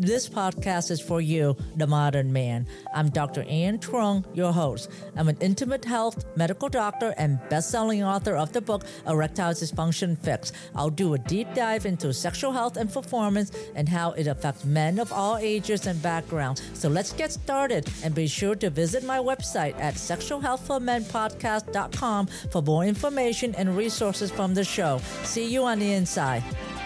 This podcast is for you, the modern man. I'm Dr. Ann Trung, your host. I'm an intimate health medical doctor and best-selling author of the book, Erectile Dysfunction Fix. I'll do a deep dive into sexual health and performance and how it affects men of all ages and backgrounds. So let's get started, and be sure to visit my website at sexualhealthformenpodcast.com for more information and resources from the show. See you on the inside.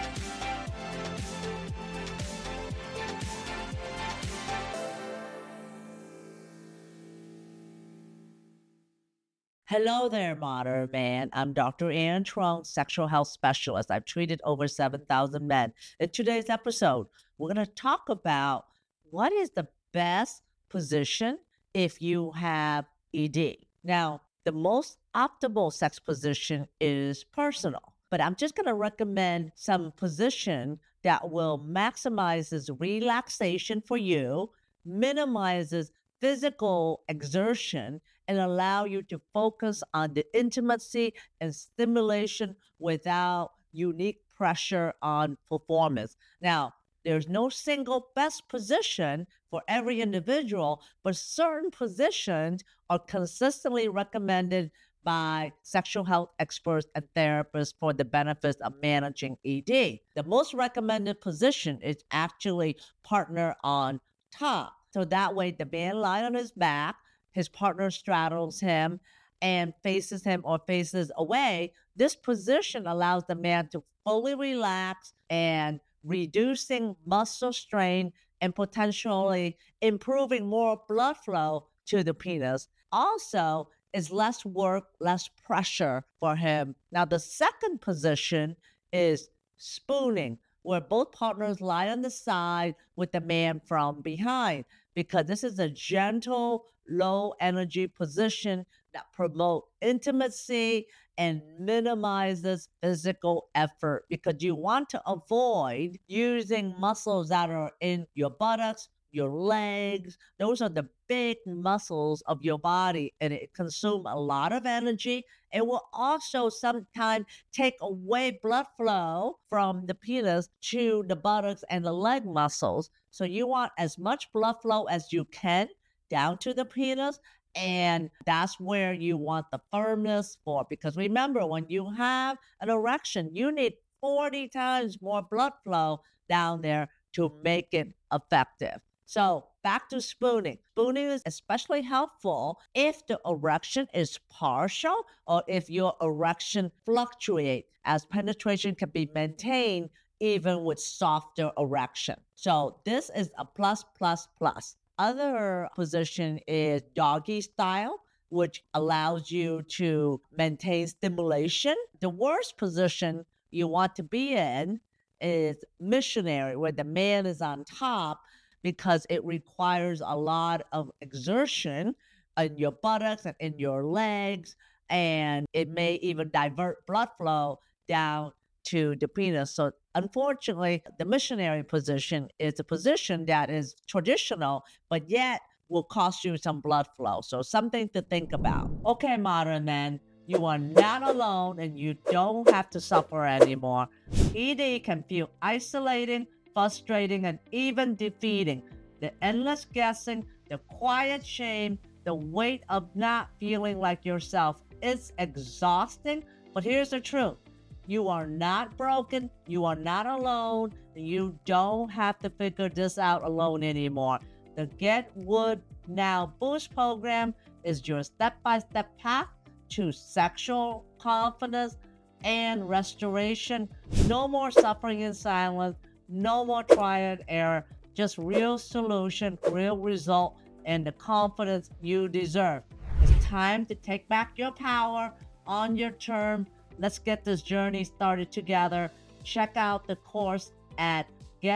Hello there, modern man. I'm Dr. Ann Trung, sexual health specialist. I've treated over 7,000 men. In today's episode, we're going to talk about what is the best position if you have ED. Now, the most optimal sex position is personal, but I'm just going to recommend some position that will maximizes relaxation for you, minimizes physical exertion, and allow you to focus on the intimacy and stimulation without unique pressure on performance. Now, there's no single best position for every individual, but certain positions are consistently recommended by sexual health experts and therapists for the benefits of managing ED. The most recommended position is actually partner on top. So that way the man lies on his back, his partner straddles him and faces him or faces away. This position allows the man to fully relax and reducing muscle strain and potentially improving more blood flow to the penis. Also, is less work, less pressure for him. Now, the second position is spooning, where both partners lie on the side with the man from behind, because this is a gentle, low energy position that promotes intimacy and minimizes physical effort, because you want to avoid using muscles that are in your buttocks, your legs. Those are the big muscles of your body, and it consumes a lot of energy. It will also sometimes take away blood flow from the penis to the buttocks and the leg muscles. So you want as much blood flow as you can down to the penis, and that's where you want the firmness for. Because remember, when you have an erection, you need 40 times more blood flow down there to make it effective. So back to spooning. Spooning is especially helpful if the erection is partial or if your erection fluctuates, as penetration can be maintained even with softer erection. So this is a plus, plus, plus. Other position is doggy style, which allows you to maintain stimulation. The worst position you want to be in is missionary, where the man is on top, because it requires a lot of exertion in your buttocks and in your legs, and it may even divert blood flow down to the penis. So unfortunately, the missionary position is a position that is traditional, but yet will cost you some blood flow. So something to think about. Okay, modern men, you are not alone and you don't have to suffer anymore. ED can feel isolating, frustrating, and even defeating. The endless guessing, the quiet shame, the weight of not feeling like yourself, it's exhausting. But here's the truth. You are not broken. You are not alone. You don't have to figure this out alone anymore. The Get Wood Now Boost program is your step-by-step path to sexual confidence and restoration. No more suffering in silence. No more trial and error. Just real solution, real result, and the confidence you deserve. It's time to take back your power on your terms. Let's get this journey started together. Check out the course at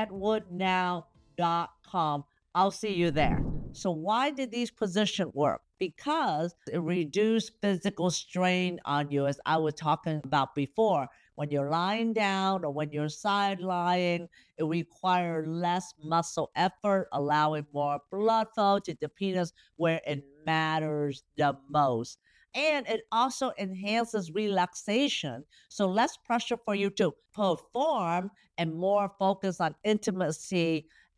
getwoodnow.com. I'll see you there. So why did these positions work? Because it reduced physical strain on you, as I was talking about before. When you're lying down or when you're side lying, it requires less muscle effort, allowing more blood flow to the penis where it matters the most. And it also enhances relaxation. So less pressure for you to perform and more focus on intimacy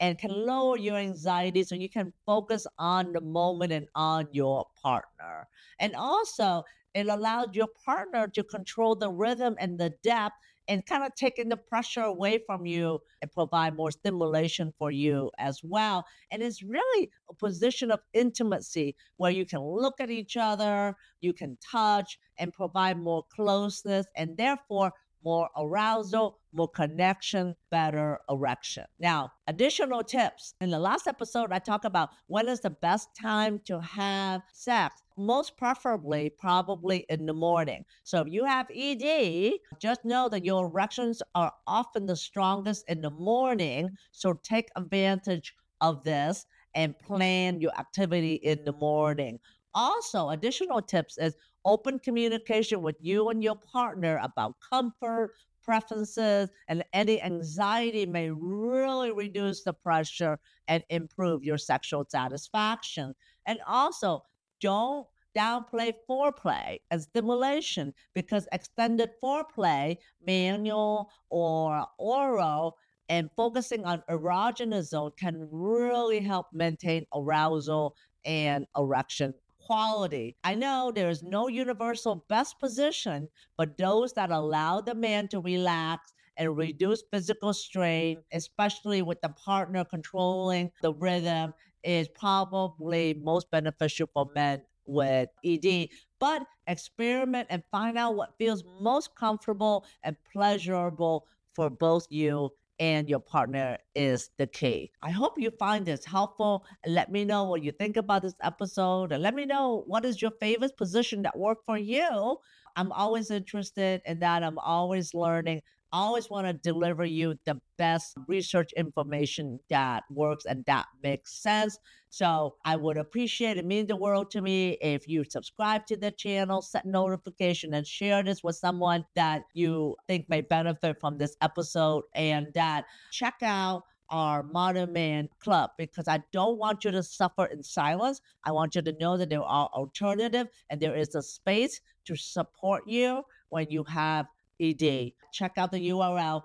and can lower your anxiety so you can focus on the moment and on your partner. And also, it allows your partner to control the rhythm and the depth and kind of taking the pressure away from you and provide more stimulation for you as well. And it's really a position of intimacy where you can look at each other, you can touch and provide more closeness and therefore more arousal, more connection, better erection. Now, additional tips. In the last episode, I talked about when is the best time to have sex. Most preferably, probably in the morning. So if you have ED, just know that your erections are often the strongest in the morning. So take advantage of this and plan your activity in the morning. Also, additional tips is open communication with you and your partner about comfort, preferences, and any anxiety may really reduce the pressure and improve your sexual satisfaction. And also, don't downplay foreplay and stimulation because extended foreplay, manual or oral, and focusing on erogenous zone can really help maintain arousal and erection quality. I know there is no universal best position, but those that allow the man to relax and reduce physical strain, especially with the partner controlling the rhythm, is probably most beneficial for men with ED. But experiment and find out what feels most comfortable and pleasurable for both you and your partner is the key. I hope you find this helpful and let me know what you think about this episode and let me know what is your favorite position that worked for you. I'm always interested in that. I'm always learning. I always want to deliver you the best research information that works and that makes sense. So I would appreciate it. It means the world to me if you subscribe to the channel, set notification, and share this with someone that you think may benefit from this episode. And that check out our Modern Man Club because I don't want you to suffer in silence. I want you to know that there are alternatives and there is a space to support you when you have ED. Check out the URL,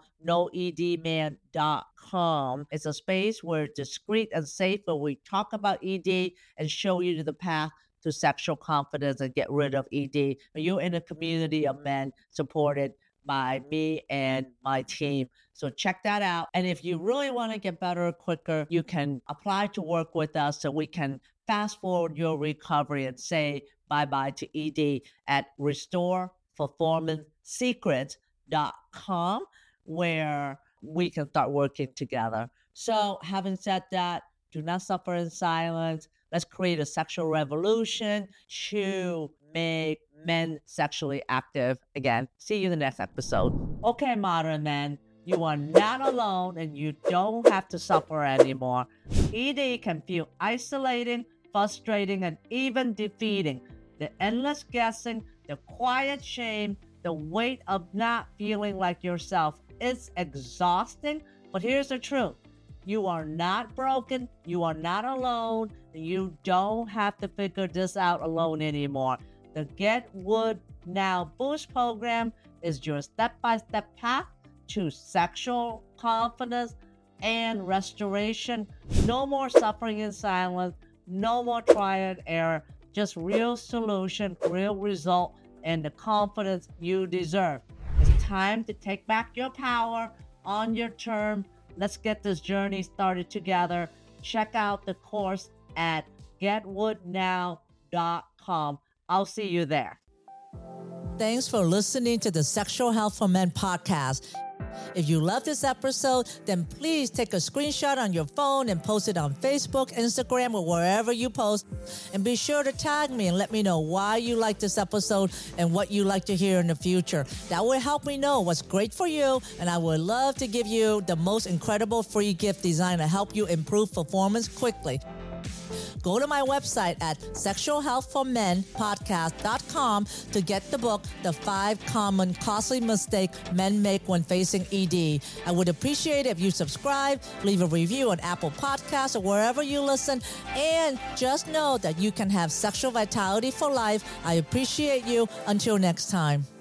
noedman.com. It's a space where it's discreet and safe where we talk about ED and show you the path to sexual confidence and get rid of ED. You're in a community of men supported by me and my team. So check that out. And if you really want to get better quicker, you can apply to work with us so we can fast forward your recovery and say bye-bye to ED at restoreperformancesecrets.com where we can start working together. So having said that, do not suffer in silence. Let's create a sexual revolution to make men sexually active again. See you in the next episode. Okay, modern men, you are not alone and you don't have to suffer anymore. ED can feel isolating, frustrating, and even defeating. The endless guessing, the quiet shame, the weight of not feeling like yourself. It's exhausting, but here's the truth. You are not broken. You are not alone. You don't have to figure this out alone anymore. The Get Wood Now Boost program is your step-by-step path to sexual confidence and restoration. No more suffering in silence. No more trial and error. Just real solution, real result, and the confidence you deserve. It's time to take back your power on your terms. Let's get this journey started together. Check out the course at getwoodnow.com. I'll see you there. Thanks for listening to the Sexual Health for Men podcast. If you love this episode, then please take a screenshot on your phone and post it on Facebook, Instagram, or wherever you post. And be sure to tag me and let me know why you like this episode and what you like to hear in the future. That will help me know what's great for you, and I would love to give you the most incredible free gift designed to help you improve performance quickly. Go to my website at sexualhealthformenpodcast.com to get the book, The 5 Common Costly Mistakes Men Make When Facing ED. I would appreciate it if you subscribe, leave a review on Apple Podcasts or wherever you listen, and just know that you can have sexual vitality for life. I appreciate you. Until next time.